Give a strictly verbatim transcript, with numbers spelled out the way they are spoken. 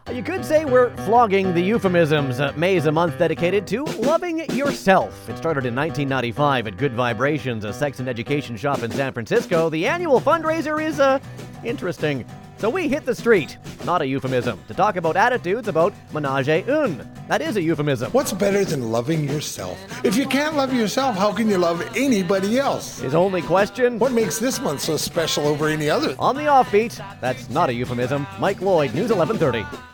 You could say we're flogging the euphemisms. Uh, May is a month dedicated to loving yourself. It started in nineteen ninety-five at Good Vibrations, a sex and education shop in San Francisco. The annual fundraiser is, uh, interesting. So we hit the street, not a euphemism, to talk about attitudes about menage a une. That is a euphemism. What's better than loving yourself? If you can't love yourself, how can you love anybody else? His only question? What makes this month so special over any other? On the offbeat, that's not a euphemism. Mike Lloyd, News eleven thirty.